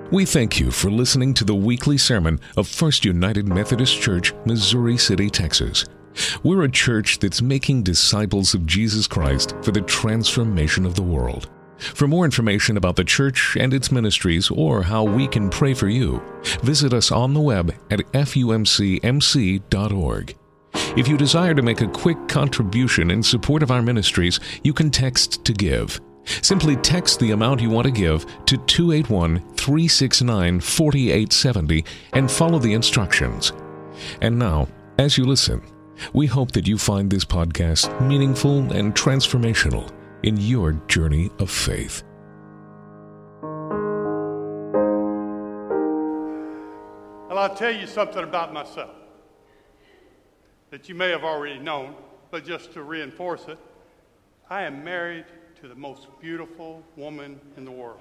We thank you for listening to the weekly sermon of First United Methodist Church, Missouri City, Texas. We're a church that's making disciples of Jesus Christ for the transformation of the world. For more information about the church and its ministries or how we can pray for you, visit us on the web at fumcmc.org. If you desire to make a quick contribution in support of our ministries, you can text to give. Simply text the amount you want to give to 281-369-4870 and follow the instructions. And now, as you listen, we hope that you find this podcast meaningful and transformational in your journey of faith. Well, I'll tell you something about myself that you may have already known, but just to reinforce it, I am married to the most beautiful woman in the world.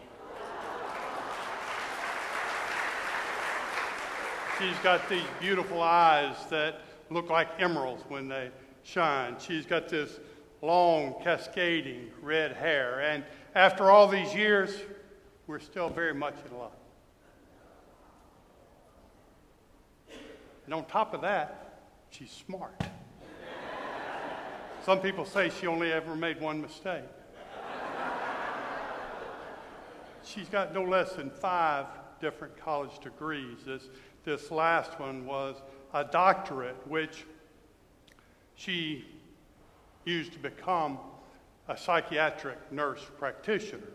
She's got these beautiful eyes that look like emeralds when they shine. She's got this long, cascading red hair. And after all these years, we're still very much in love. And on top of that, she's smart. Some people say she only ever made one mistake. She's got no less than 5 different college degrees. This last one was a doctorate, which she used to become a psychiatric nurse practitioner.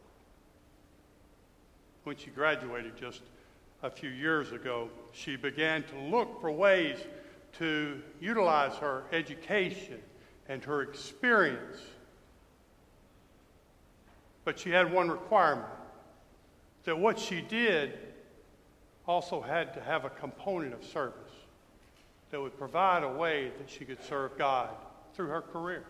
When she graduated just a few years ago, she began to look for ways to utilize her education and her experience. But she had one requirement, that what she did also had to have a component of service that would provide a way that she could serve God through her career.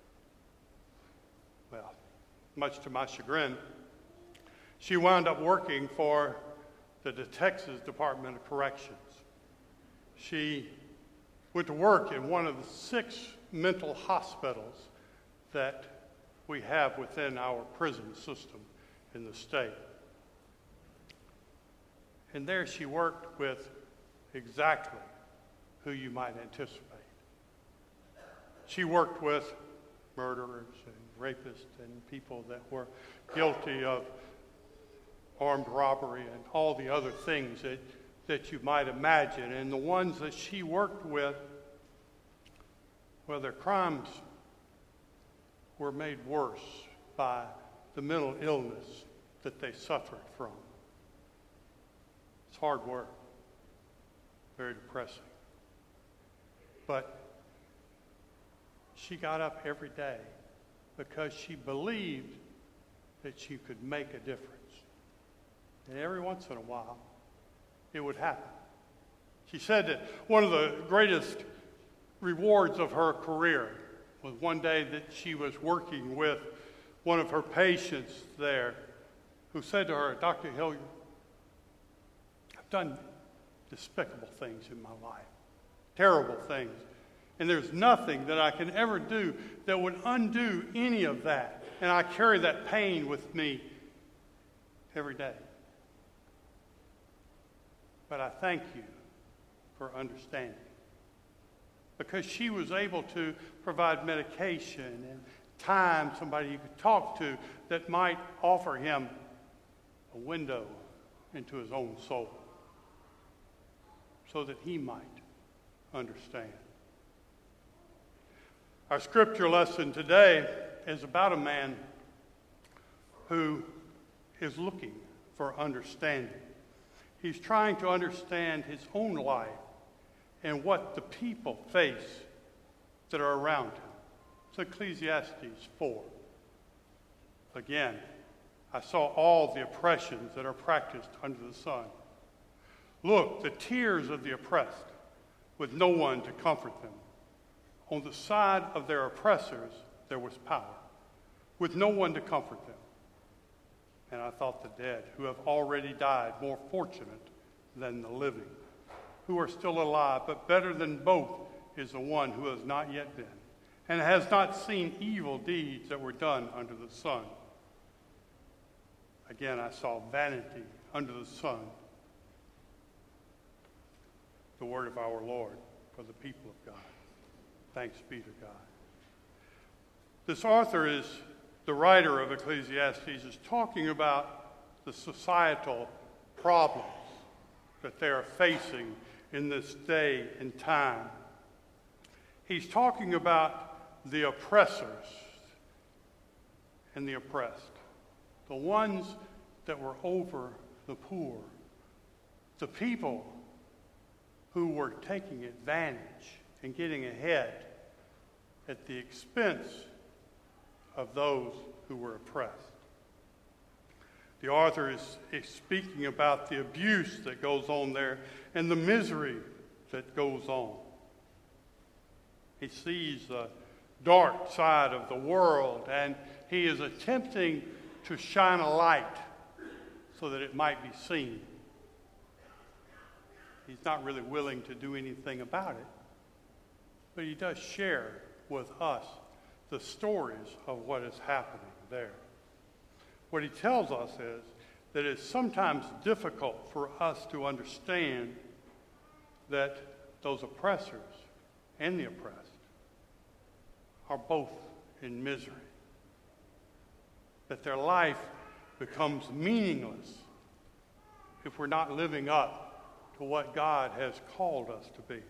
Well, much to my chagrin, she wound up working for the Texas Department of Corrections. She went to work in one of the 6 mental hospitals that we have within our prison system in the state. And there she worked with exactly who you might anticipate. She worked with murderers and rapists and people that were guilty of armed robbery and all the other things that you might imagine. And the ones that she worked with, well, their crimes were made worse by the mental illness that they suffered from. It's hard work, very depressing. But she got up every day because she believed that she could make a difference. And every once in a while, it would happen. She said that one of the greatest rewards of her career was one day that she was working with one of her patients there who said to her, "Dr. Hilliard, I've done despicable things in my life, terrible things, and there's nothing that I can ever do that would undo any of that, and I carry that pain with me every day. But I thank you for understanding." Because she was able to provide medication and time, somebody you could talk to that might offer him a window into his own soul so that he might understand. Our scripture lesson today is about a man who is looking for understanding. He's trying to understand his own life and what the people face that are around him. It's Ecclesiastes 4. Again, I saw all the oppressions that are practiced under the sun. Look, the tears of the oppressed, with no one to comfort them. On the side of their oppressors there was power, with no one to comfort them. And I thought the dead, who have already died, more fortunate than the living, who are still alive, but better than both is the one who has not yet been, and has not seen evil deeds that were done under the sun. Again, I saw vanity under the sun. The word of our Lord for the people of God. Thanks be to God. This author the writer of Ecclesiastes, is talking about the societal problems that they are facing in this day and time. He's talking about the oppressors and the oppressed, the ones that were over the poor, the people who were taking advantage and getting ahead at the expense of those who were oppressed. The author is speaking about the abuse that goes on there and the misery that goes on. He sees the dark side of the world, and he is attempting to shine a light so that it might be seen. He's not really willing to do anything about it, but he does share with us the stories of what is happening there. What he tells us is that it's sometimes difficult for us to understand that those oppressors and the oppressed are both in misery, that their life becomes meaningless if we're not living up to what God has called us to be.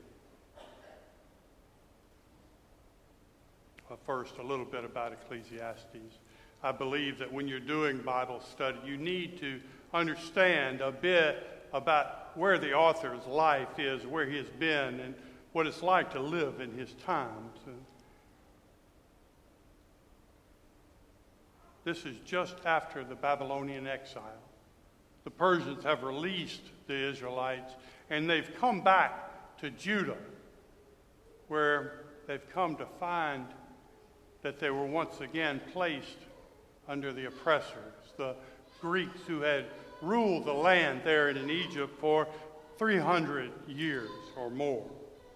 First, a little bit about Ecclesiastes. I believe that when you're doing Bible study, you need to understand a bit about where the author's life is, where he has been, and what it's like to live in his times. This is just after the Babylonian exile. The Persians have released the Israelites, and they've come back to Judah, where they've come to find that they were once again placed under the oppressors, the Greeks who had ruled the land there in Egypt for 300 years or more.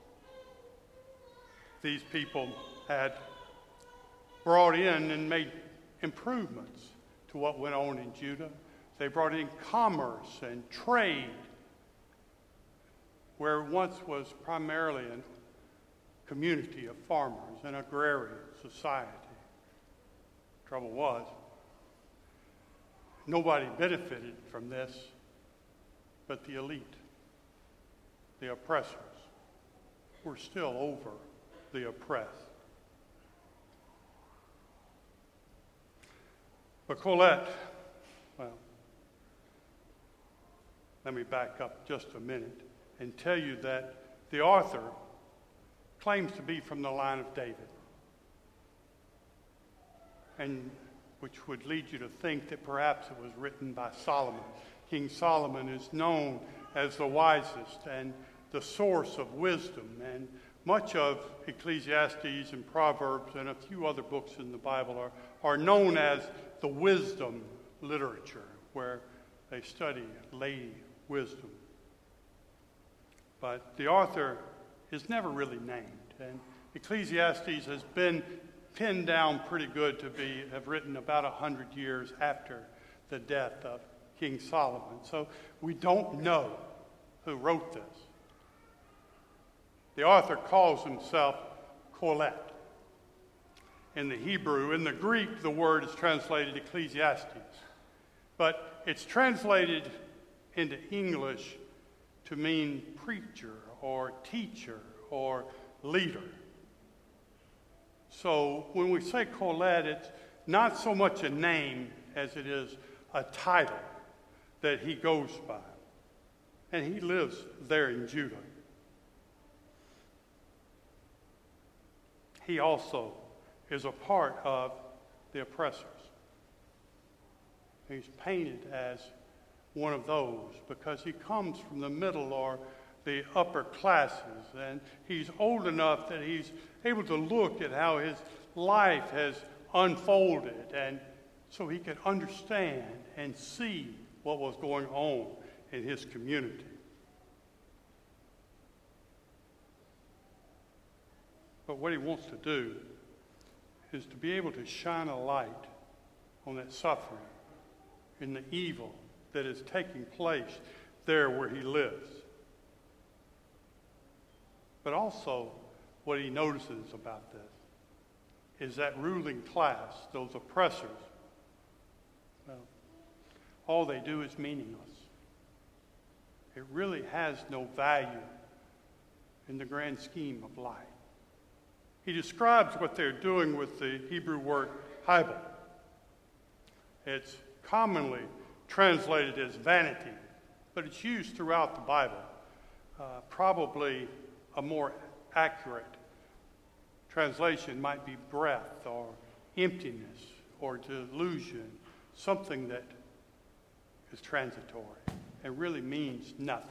These people had brought in and made improvements to what went on in Judah. They brought in commerce and trade, where once was primarily a community of farmers, an agrarian society. Trouble was, nobody benefited from this but the elite. The oppressors were still over the oppressed. But Colette, well, let me back up just a minute and tell you that the author claims to be from the line of David, and which would lead you to think that perhaps it was written by Solomon. King Solomon is known as the wisest and the source of wisdom, and much of Ecclesiastes and Proverbs and a few other books in the Bible are known as the wisdom literature, where they study lady wisdom. But the author is never really named, and Ecclesiastes has been pinned down pretty good to have written about 100 years after the death of King Solomon. So we don't know who wrote this. The author calls himself Colette. In the Hebrew, in the Greek, the word is translated Ecclesiastes, but it's translated into English to mean preacher or teacher or leader. So when we say Colette, it's not so much a name as it is a title that he goes by. And he lives there in Judah. He also is a part of the oppressors. He's painted as one of those because he comes from the middle or the upper classes, and he's old enough that he's able to look at how his life has unfolded, and so he could understand and see what was going on in his community. But what he wants to do is to be able to shine a light on that suffering in the evil that is taking place there where he lives. But also, what he notices about this is that ruling class, those oppressors, well, all they do is meaningless. It really has no value in the grand scheme of life. He describes what they're doing with the Hebrew word hibel. It's commonly translated as vanity, but it's used throughout the Bible. Probably a more accurate translation might be breath or emptiness or delusion, something that is transitory and really means nothing.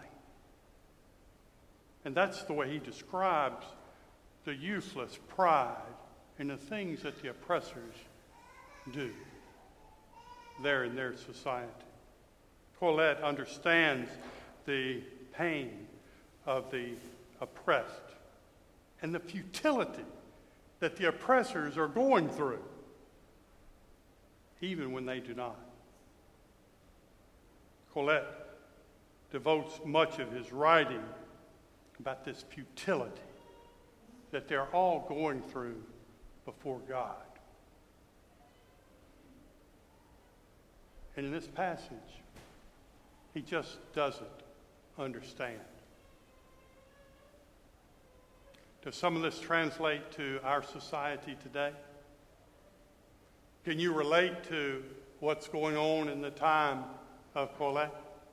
And that's the way he describes the useless pride in the things that the oppressors do there in their society. Colette understands the pain of the oppressed and the futility that the oppressors are going through, even when they do not. Colette devotes much of his writing about this futility that they're all going through before God. And in this passage, he just doesn't understand. Does some of this translate to our society today? Can you relate to what's going on in the time of Colette?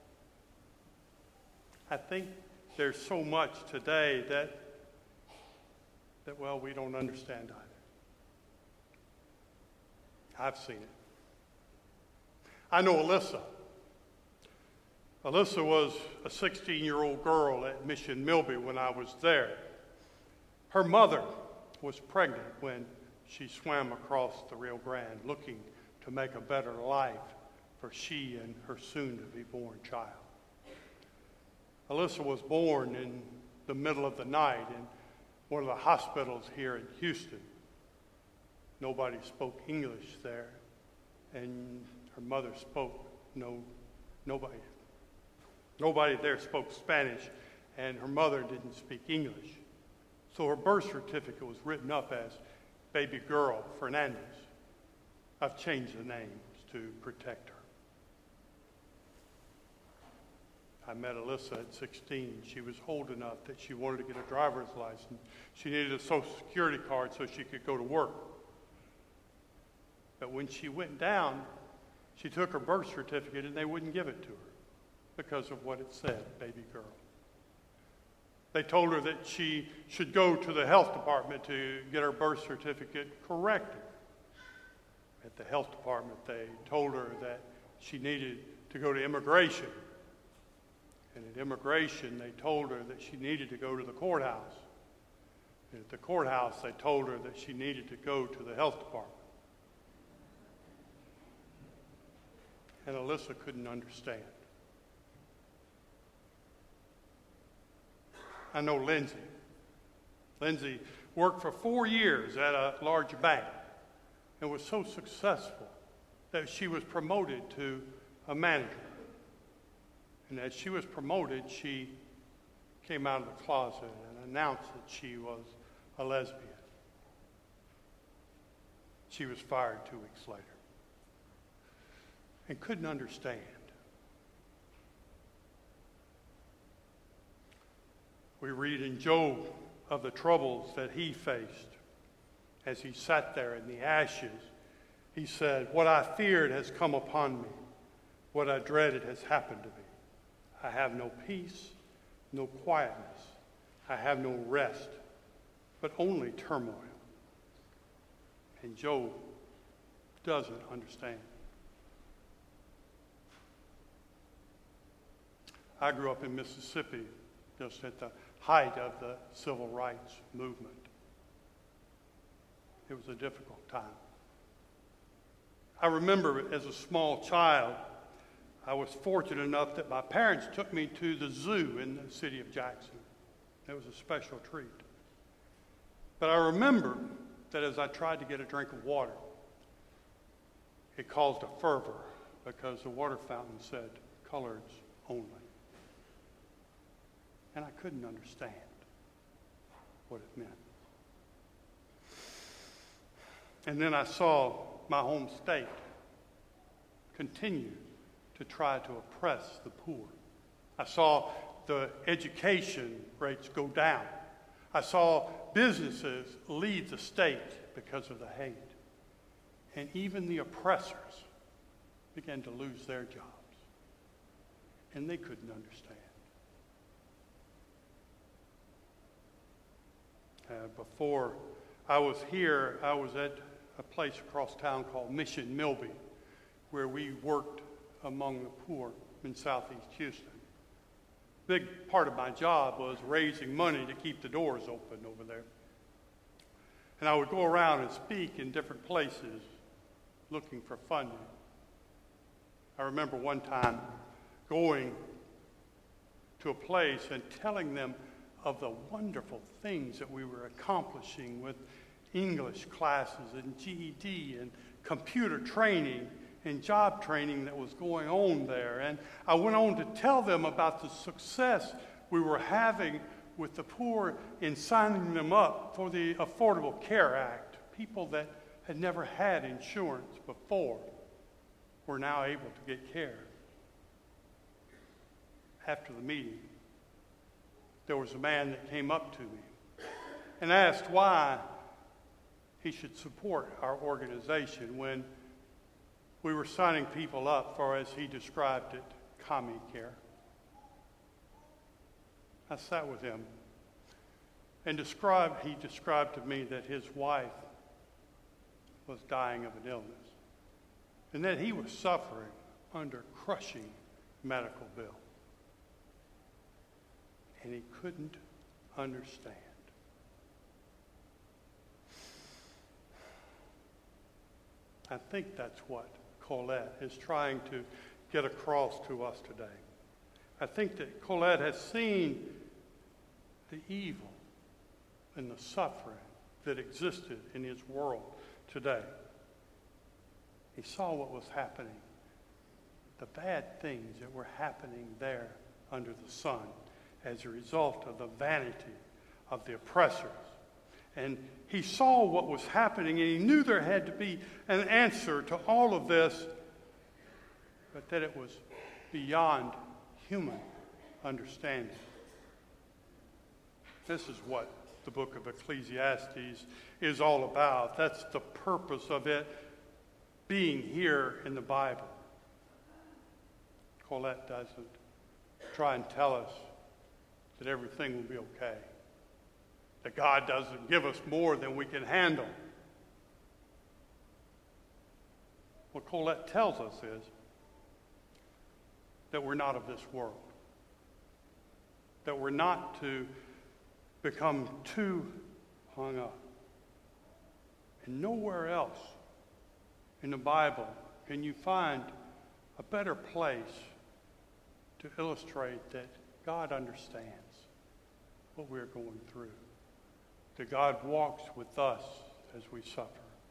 I think there's so much today that well, we don't understand either. I've seen it. I know Alyssa. Alyssa was a 16-year-old girl at Mission Milby when I was there. Her mother was pregnant when she swam across the Rio Grande looking to make a better life for she and her soon-to-be-born child. Alyssa was born in the middle of the night in one of the hospitals here in Houston. Nobody spoke English there, and her mother spoke nobody there spoke Spanish, and her mother didn't speak English. So her birth certificate was written up as baby girl Fernandez. I've changed the names to protect her. I met Alyssa at 16. She was old enough that she wanted to get a driver's license. She needed a Social Security card so she could go to work. But when she went down, she took her birth certificate and they wouldn't give it to her because of what it said, baby girl. They told her that she should go to the health department to get her birth certificate corrected. At the health department, they told her that she needed to go to immigration. And at immigration, they told her that she needed to go to the courthouse. And at the courthouse, they told her that she needed to go to the health department. And Alyssa couldn't understand. I know Lindsay. Lindsay worked for 4 years at a large bank and was so successful that she was promoted to a manager. And as she was promoted, she came out of the closet and announced that she was a lesbian. She was fired 2 weeks later and couldn't understand. We read in Job of the troubles that he faced as he sat there in the ashes. He said, "What I feared has come upon me. What I dreaded has happened to me. I have no peace, no quietness. I have no rest, but only turmoil." And Job doesn't understand. I grew up in Mississippi just at the height of the civil rights movement. It was a difficult time. I remember as a small child, I was fortunate enough that my parents took me to the zoo in the city of Jackson. It was a special treat. But I remember that as I tried to get a drink of water, it caused a fervor because the water fountain said coloreds only. And I couldn't understand what it meant. And then I saw my home state continue to try to oppress the poor. I saw the education rates go down. I saw businesses leave the state because of the hate. And even the oppressors began to lose their jobs. And they couldn't understand. Before I was here, I was at a place across town called Mission Milby, where we worked among the poor in southeast Houston. Big part of my job was raising money to keep the doors open over there. And I would go around and speak in different places looking for funding. I remember one time going to a place and telling them of the wonderful things that we were accomplishing with English classes and GED and computer training and job training that was going on there. And I went on to tell them about the success we were having with the poor in signing them up for the Affordable Care Act. People that had never had insurance before were now able to get care. After the meeting, there was a man that came up to me and asked why he should support our organization when we were signing people up for, as he described it, commie care. I sat with him and he described to me that his wife was dying of an illness and that he was suffering under crushing medical bills. And he couldn't understand. I think that's what Colette is trying to get across to us today. I think that Colette has seen the evil and the suffering that existed in his world today. He saw what was happening, the bad things that were happening there under the sun as a result of the vanity of the oppressors. And he saw what was happening, and he knew there had to be an answer to all of this, but that it was beyond human understanding. This is what the book of Ecclesiastes is all about. That's the purpose of it being here in the Bible. Colette doesn't try and tell us that everything will be okay, that God doesn't give us more than we can handle. What Colette tells us is that we're not of this world, that we're not to become too hung up. And nowhere else in the Bible can you find a better place to illustrate that God understands what we're going through, that God walks with us as we suffer.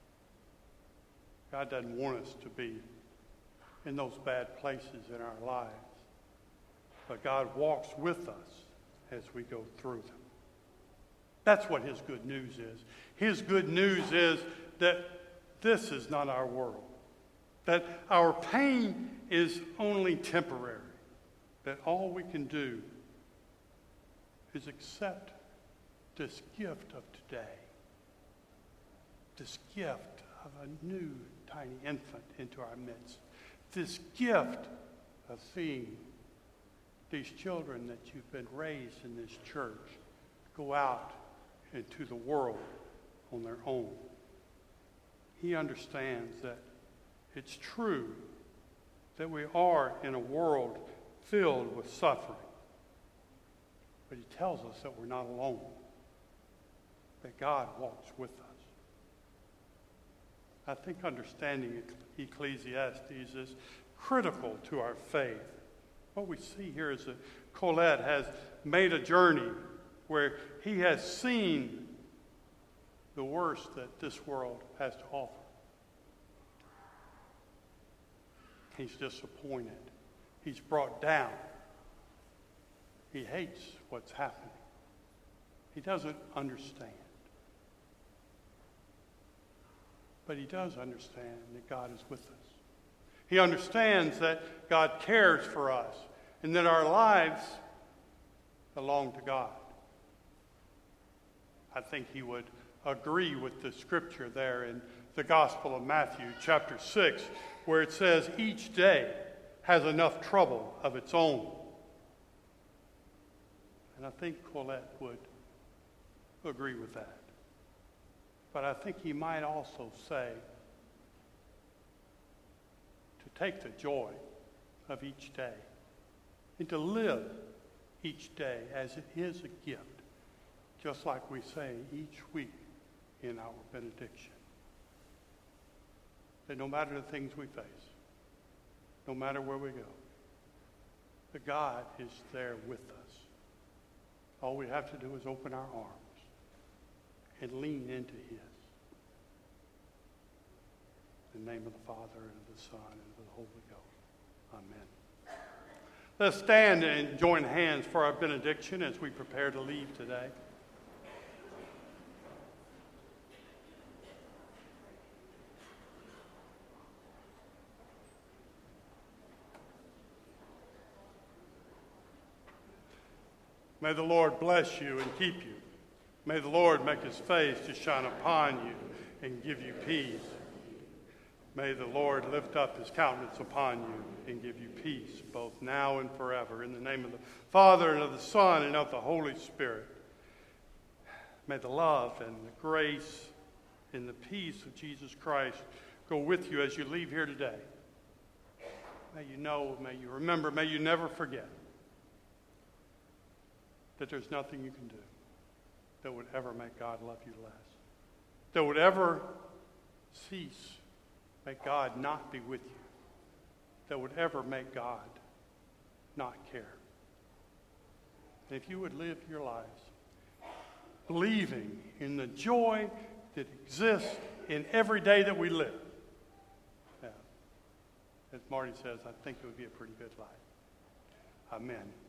God doesn't want us to be in those bad places in our lives, but God walks with us as we go through them. That's what his good news is. His good news is that this is not our world, that our pain is only temporary, that all we can do is accept this gift of today, this gift of a new tiny infant into our midst, this gift of seeing these children that you've been raised in this church go out into the world on their own. He understands that it's true that we are in a world filled with suffering. But he tells us that we're not alone, that God walks with us. I think understanding Ecclesiastes is critical to our faith. What we see here is that Colette has made a journey where he has seen the worst that this world has to offer. He's disappointed. He's brought down. He hates what's happening. He doesn't understand. But he does understand that God is with us. He understands that God cares for us and that our lives belong to God. I think he would agree with the scripture there in the Gospel of Matthew, chapter 6, where it says each day has enough trouble of its own. And I think Colette would agree with that. But I think he might also say to take the joy of each day and to live each day as it is a gift, just like we say each week in our benediction. That no matter the things we face, no matter where we go, that God is there with us. All we have to do is open our arms and lean into his. In the name of the Father, and of the Son, and of the Holy Ghost. Amen. Let's stand and join hands for our benediction as we prepare to leave today. May the Lord bless you and keep you. May the Lord make his face to shine upon you and give you peace. May the Lord lift up his countenance upon you and give you peace, both now and forever. In the name of the Father, and of the Son, and of the Holy Spirit. May the love and the grace and the peace of Jesus Christ go with you as you leave here today. May you know, may you remember, may you never forget that there's nothing you can do that would ever make God love you less, that would ever cease, make God not be with you, that would ever make God not care. And if you would live your lives believing in the joy that exists in every day that we live, as Marty says, I think it would be a pretty good life. Amen.